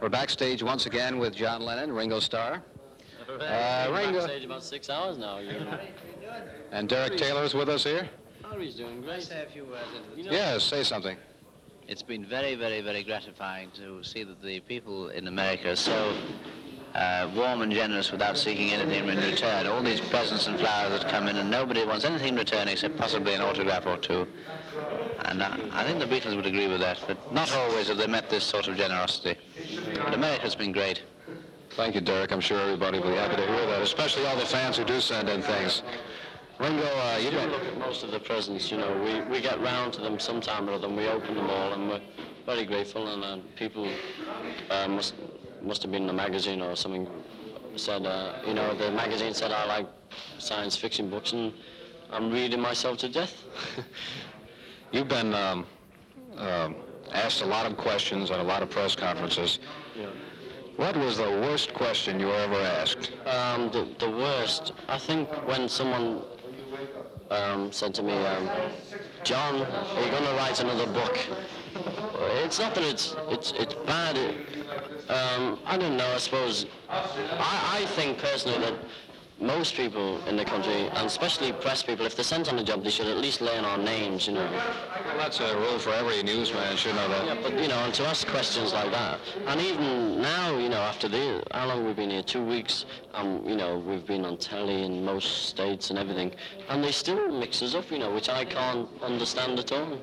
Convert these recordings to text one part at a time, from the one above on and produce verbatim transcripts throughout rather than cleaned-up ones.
We're backstage once again with John Lennon, Ringo Starr. Uh, Ringo. Backstage about six hours now. And Derek Taylor's with us here. Oh, he's doing great. Say a few words into the you know, Yes, say something. It's been very, very, very gratifying to see that the people in America are so uh, warm and generous without seeking anything in return. All these presents and flowers that come in, and nobody wants anything in return except possibly an autograph or two. And uh, I think the Beatles would agree with that, but not always have they met this sort of generosity. But America's been great. Thank you, Derek. I'm sure everybody will be happy to hear that, especially all the fans who do send in things. Ringo, uh, you been... look at most of the presents, you know. We, we get round to them sometime or other, and we open them all, and we're very grateful, and uh, people uh, must must have been in a magazine or something, said, uh, you know, the magazine said I like science fiction books, and I'm reading myself to death. You've been um, um, asked a lot of questions at a lot of press conferences. Yeah. What was the worst question you were ever asked? Um, the, the worst, I think when someone um, said to me, um, John, are you going to write another book? It's not that it's it's it's bad. It, um, I don't know, I suppose, I, I think personally that most people in the country, and especially press people, if they're sent on a job, they should at least learn our names, you know. Well, that's a rule for every newsman, should know that. Yeah, but, you know, and to ask questions like that, and even now, you know, after the, how long we've been here, two weeks, um, you know, we've been on telly in most states and everything, and they still mix us up, you know, which I can't understand at all.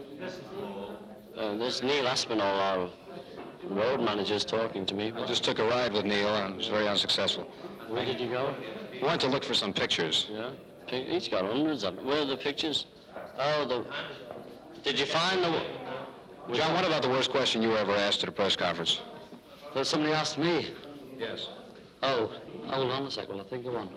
Uh, there's Neil Aspinall, our road manager's talking to me. I just took a ride with Neil, and it was very unsuccessful. Where did you go? We went to look for some pictures. Yeah, he's got hundreds of them. Where are the pictures? Oh, the... Did you find the... John, what about the worst question you were ever asked at a press conference? Well, somebody asked me. Yes. Oh, hold on a second, I'll think of one.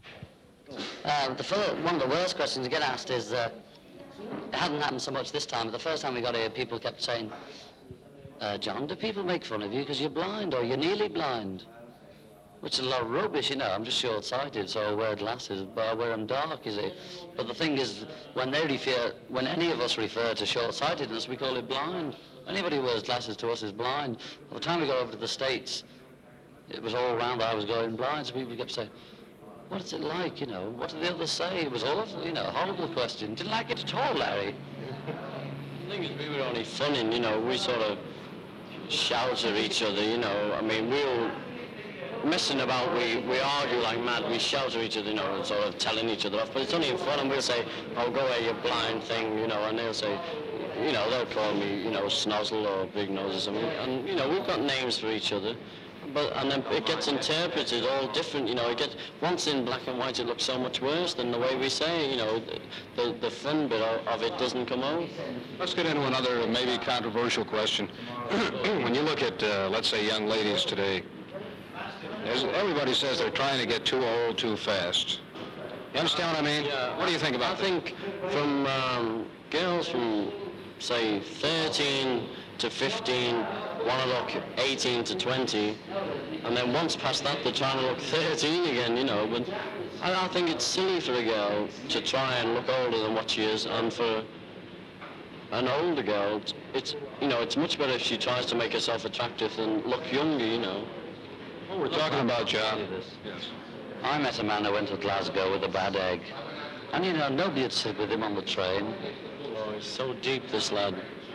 Uh, the first, one of the worst questions you get asked is, uh, it hadn't happened so much this time, but the first time we got here, people kept saying, uh, John, do people make fun of you because you're blind or you're nearly blind? Which is a lot of rubbish, you know. I'm just short-sighted, so I wear glasses, but I wear them dark, you see. But the thing is, when they refer, when any of us refer to short-sightedness, we call it blind. Anybody who wears glasses to us is blind. By the time we got over to the States, it was all around I was going blind, so people kept saying, what is it like, you know? What did the others say? It was awful, you know, a horrible question. Didn't like it at all, Larry. The thing is, we were only funning, you know. We sort of shout at each other, you know. I mean, we'll... messing about, we, we argue like mad, we shout at each other, you know, and sort of telling each other off, but it's only in fun, and we'll say, oh, go away, you blind thing, you know, and they'll say, you know, they'll call me, you know, Snozzle or Big Nose or something, and, you know, we've got names for each other, but, and then it gets interpreted all different, you know, it gets, once in black and white, it looks so much worse than the way we say it, you know, the, the fun bit of, of it doesn't come out. Let's get into another maybe controversial question. When you look at, uh, let's say, young ladies today, As everybody says they're trying to get too old too fast. You understand what I mean? Yeah. What do you think about that? I think from um, girls from, say, thirteen to fifteen want to look eighteen to twenty, and then once past that they're trying to look thirteen again, you know. But I, I think it's silly for a girl to try and look older than what she is, and for an older girl, it's, you know, it's much better if she tries to make herself attractive than look younger, you know. What we're talking about, John. Yes. I met a man who went to Glasgow with a bad egg. And, you know, nobody would sit with him on the train. Oh, he's so deep, this lad.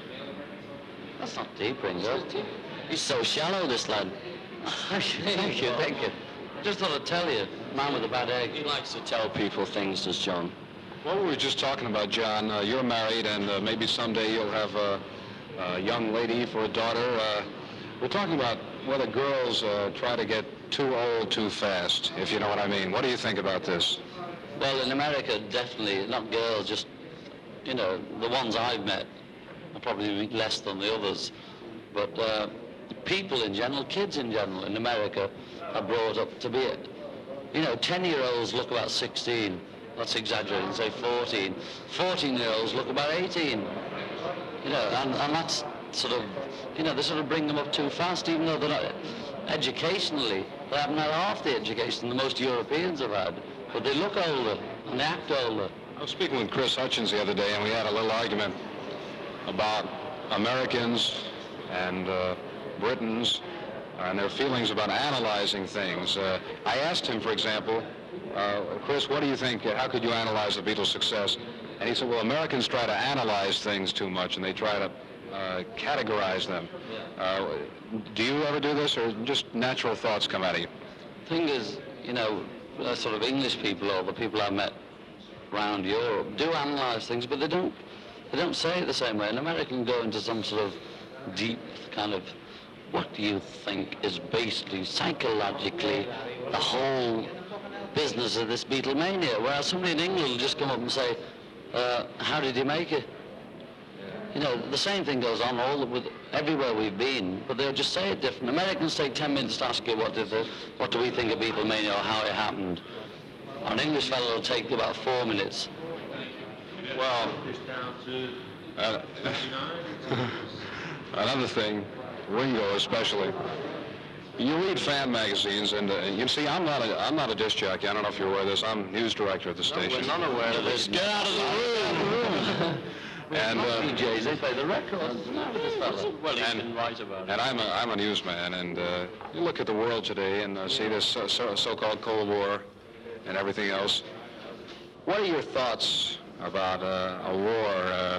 That's not deep, Ringo. He's so shallow, this lad. Thank you, thank you, thank you. Just thought I'd tell you, man with a bad egg. He likes to tell people things, does John. Well, we were just talking about, John, uh, you're married, and uh, maybe someday you'll have a, a young lady for a daughter. Uh, we're talking about whether girls uh, try to get too old too fast, if you know what I mean. What do you think about this? Well, in America, definitely, not girls, just, you know, the ones I've met are probably less than the others. But uh, people in general, kids in general in America are brought up to be, you know, ten-year-olds look about sixteen. That's exaggerating, say fourteen. fourteen-year-olds look about eighteen. You know, and, and that's sort of, you know, they sort of bring them up too fast, even though they're not, educationally, they haven't had half the education the most Europeans have had. But they look older, and they act older. I was speaking with Chris Hutchins the other day, and we had a little argument about Americans and uh, Britons and their feelings about analyzing things. Uh, I asked him, for example, uh, Chris, what do you think, uh, how could you analyze the Beatles' success? And he said, well, Americans try to analyze things too much, and they try to uh, categorize them. Uh, do you ever do this, or just natural thoughts come out of you? Thing is, you know, uh, sort of English people, or the people I've met around Europe, do analyze things, but they don't, they don't say it the same way. An American go into some sort of deep kind of, what do you think is basically psychologically the whole business of this Beatlemania, whereas somebody in England will just come up and say, uh, how did you make it? You know, the same thing goes on all with everywhere we've been, but they'll just say it different. Americans take ten minutes to ask you what did the, what do we think of Beatlemania or how it happened. An English fellow will take about four minutes. Well, uh, another thing, Ringo especially. You read fan magazines, and uh, you see, I'm not a I'm not a disc jockey. I don't know if you're aware of this. I'm news director at the station. We're not aware of this. Get out of the room! And uh, D Js, they play the records. Well, he's been right about it. And I'm a, I'm a newsman, and uh, you look at the world today and uh, see this uh, so, so-called Cold War and everything else. What are your thoughts about uh, a war uh,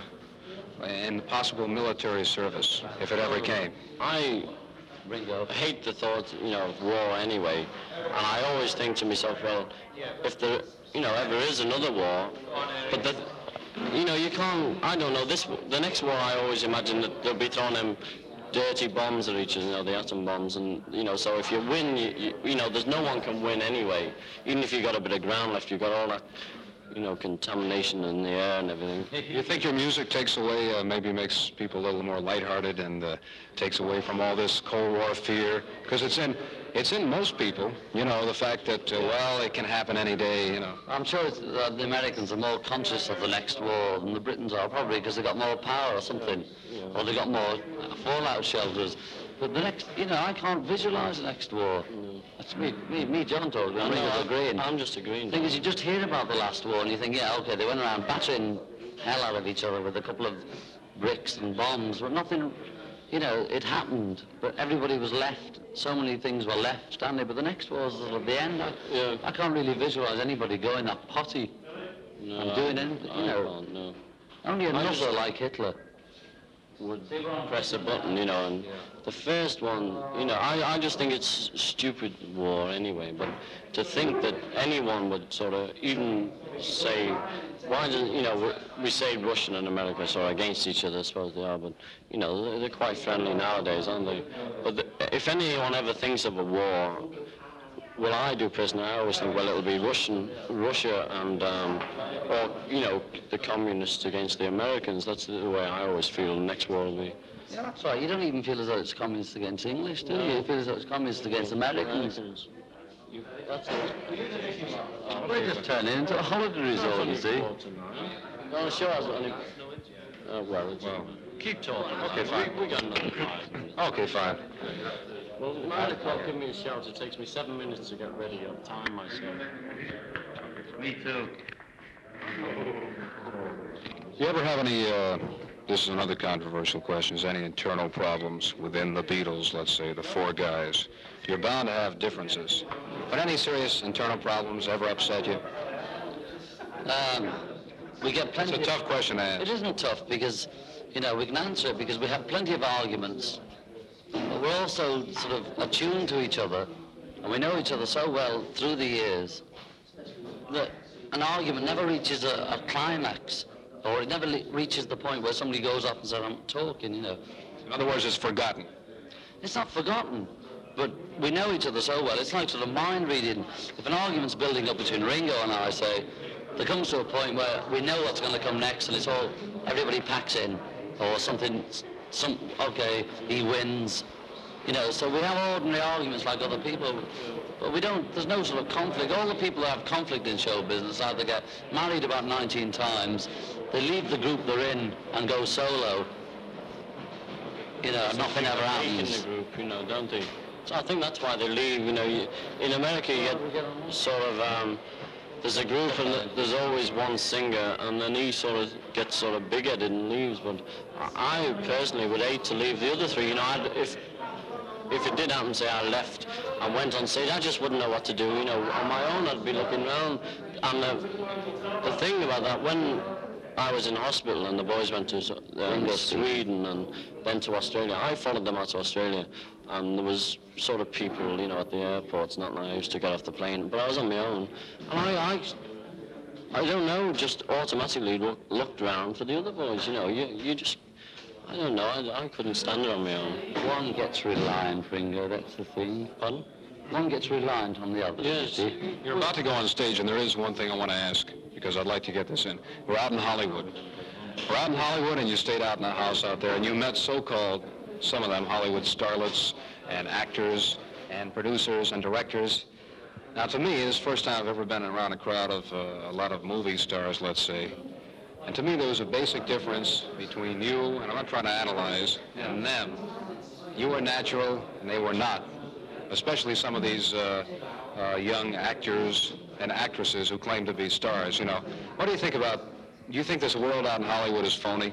and possible military service, if it ever came? I Ringo. hate the thought, you know, of war anyway. And I always think to myself, well, if there, you know, ever is another war, but the, you know, you can't, I don't know, this, the next war I always imagine that they'll be throwing them dirty bombs at each other, you know, the atom bombs, and, you know, so if you win, you, you, you know, there's no one can win anyway. Even if you got a bit of ground left, you've got all that, you know, contamination in the air and everything. You think your music takes away, uh, maybe makes people a little more lighthearted and uh, takes away from all this Cold War fear? Because it's in, it's in most people, you know, the fact that, uh, well, it can happen any day, you know. I'm sure it's, uh, the Americans are more conscious of the next war than the Britons are, probably because they got more power or something, or they got more fallout shelters. But the next, you know, I can't visualize the next war. No. That's me, me, me, John talking. I'm just agreeing. I'm just agreeing. The thing is, you just hear about the last war and you think, yeah, okay, they went around battering hell out of each other with a couple of bricks and bombs, but nothing, you know, it happened. But everybody was left. So many things were left standing. But the next war was at the end. I, yeah. I can't really visualize anybody going that potty no, and doing anything. You know, can't, no. Only another like Hitler would press a button, you know, and the first one, you know, I, I just think it's stupid war anyway, but to think that anyone would sort of even say, why do, you know, we say Russian and America sort of against each other, I suppose they are, but, you know, they're, they're quite friendly nowadays, aren't they? But the, if anyone ever thinks of a war, well, I do personally, I always think, well, it'll be Russian, Russia and, um, or, you know, the communists against the Americans. That's the way I always feel the next war will be. Yeah, that's right. You don't even feel as though it's communists against English, do you? You feel as though it's communists against Americans. Americans. You, that's it. We're just turning into a holiday resort, you see. No, sure. Uh, well, it's, well, keep talking. Okay, fine. We, we got another five minutes. Okay, fine. Well, nine o'clock, give me a shout. It takes me seven minutes to get ready. I'll time myself. Me too. You ever have any, uh, this is another controversial question, is any internal problems within the Beatles, let's say, the four guys? You're bound to have differences. But any serious internal problems ever upset you? Um, we get plenty. It's a tough of, question to answer. It isn't tough because, you know, we can answer it because we have plenty of arguments. But we're also sort of attuned to each other, and we know each other so well through the years that an argument never reaches a, a climax, or it never le- reaches the point where somebody goes up and says, I'm talking, you know. In other words, it's forgotten. It's not forgotten, but we know each other so well. It's like sort of mind reading. If an argument's building up between Ringo and I, say, there comes to a point where we know what's going to come next, and it's all, everybody packs in, or something, some, okay, he wins. You know, so we have ordinary arguments like other people, but we don't, there's no sort of conflict. All the people who have conflict in show business either get married about nineteen times, they leave the group they're in and go solo. You know, nothing ever happens. In the group, you know, don't they? So I think that's why they leave, you know. You, in America, you get sort of, um, there's a group and there's always one singer, and then he sort of gets sort of big-headed and leaves, but I personally would hate to leave the other three, you know, I'd, if if it did happen, say I left and went on stage, I just wouldn't know what to do. You know, on my own, I'd be looking around. And the, the thing about that, when I was in hospital and the boys went to uh, Sweden and then to Australia, I followed them out to Australia. And there was sort of people, you know, at the airports, not like I used to get off the plane, but I was on my own. And I, I, I don't know, just automatically look, looked around for the other boys, you know. You, you just, I don't know, I, I couldn't stand it on my own. One gets reliant, Ringo, that's the thing. Pardon? One gets reliant on the other. Yes. You see? You're about to go on stage, and there is one thing I want to ask, because I'd like to get this in. We're out in Hollywood. We're out in Hollywood, and you stayed out in a house out there, and you met so-called, some of them, Hollywood starlets and actors and producers and directors. Now, to me, this is the first time I've ever been around a crowd of uh, a lot of movie stars, let's say. And to me, there was a basic difference between you, and I'm not trying to analyze, and them. You were natural, and they were not. Especially some of these uh, uh, young actors and actresses who claim to be stars, you know. What do you think about, do you think this world out in Hollywood is phony?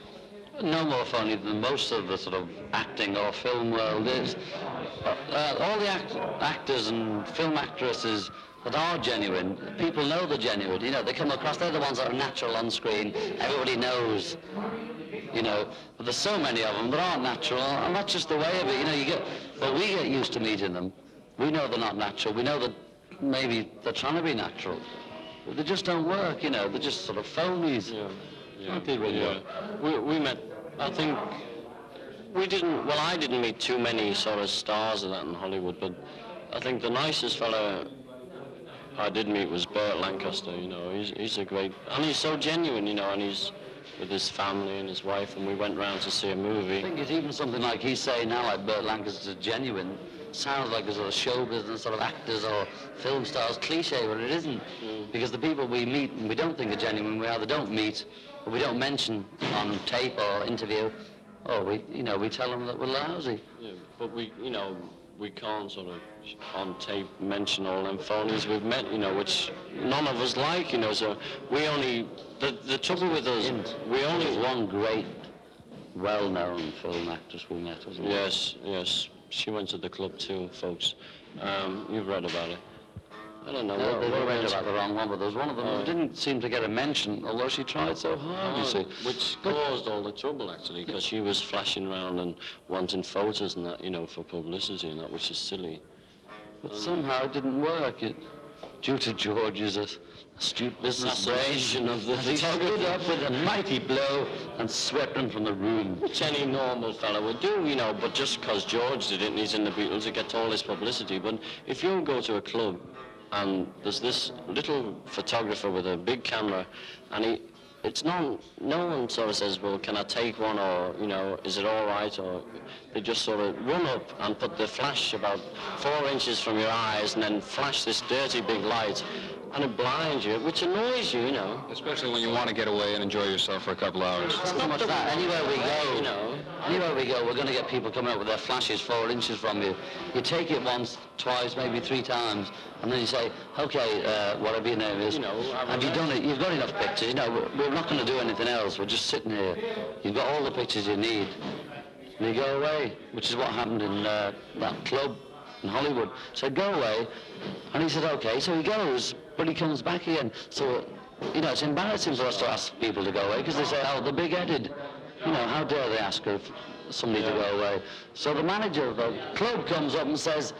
No more phony than most of the sort of acting or film world is. Uh, all the act actors and film actresses that are genuine, people know they're genuine. You know, they come across, they're the ones that are natural on screen. Everybody knows, you know. But there's so many of them that aren't natural, and that's just the way of it. You know, you get, well, we get used to meeting them. We know they're not natural. We know that maybe they're trying to be natural. But they just don't work, you know. They're just sort of phonies. Yeah. Yeah. Aren't they really? Yeah. We, we met, I think, we didn't, well, I didn't meet too many sort of stars of that in Hollywood, but I think the nicest fella I did meet was Burt Lancaster, you know. He's, he's a great, and he's so genuine, you know, and he's with his family and his wife, and we went round to see a movie. I think it's even something like he's saying now, like Burt Lancaster's genuine, sounds like a sort of show business sort of actors or film stars cliche, but it isn't. Mm. Because the people we meet and we don't think are genuine, we either don't meet or we don't mention on tape or interview, or we, you know, we tell them that we're lousy. Yeah, but we, you know, we can't sort of on tape mention all them phonies we've met, you know, which none of us like, you know, so we only, the, the trouble with us, we only... There's one great, well-known film actress we met, wasn't there? Yes, yes. She went to the club too, folks. Um, you've read about it. I don't know. No, what, they what read else? about the wrong one, but there was one of them who didn't seem to get a mention, although she tried so hard, you see. Which caused all the trouble, actually, because she was flashing around and wanting photos and that, you know, for publicity and that, which is silly. But somehow it didn't work. It, due to George's astute business brain, Assassination of the he stood up with a mighty blow and swept him from the room. Which any normal fella would do, you know, but just because George did it and he's in the Beatles, it gets all this publicity. But if you go to a club and there's this little photographer with a big camera, and he, it's no, no one sort of says, well, can I take one, or, you know, is it all right, or they just sort of run up and put the flash about four inches from your eyes and then flash this dirty big light, and it blinds you, which annoys you, you know. Especially when you want to get away and enjoy yourself for a couple hours. It's not much that. Anywhere we go, You know. anywhere we go, we're going to get people coming up with their flashes four inches from you. You take it once, twice, maybe three times, and then you say, okay, uh, whatever your name is, You know, have have a you look. done it? You've got enough pictures. You know, we're, we're not going to do anything else. We're just sitting here. You've got all the pictures you need. And you go away, which is what happened in uh, that club in Hollywood. Said, go away. And he said, okay. So he goes, but he comes back again. So, you know, it's embarrassing for us to ask people to go away, because they say, oh, they're big-headed. You know, how dare they ask her if somebody to go away? So the manager of the club comes up and says,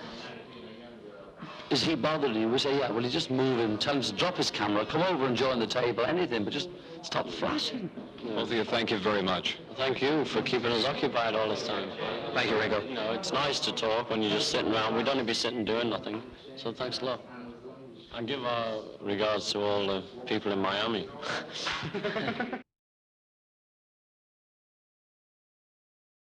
is he bothered you? We say, yeah. Well, you just move him, tell him to drop his camera, come over and join the table, anything, but just stop flashing. Both of you, thank you very much. Thank you for keeping us occupied all this time. Thank you, Ringo. You know, it's nice to talk when you're just sitting around. We'd only be sitting doing nothing. So thanks a lot. And give our regards to all the people in Miami.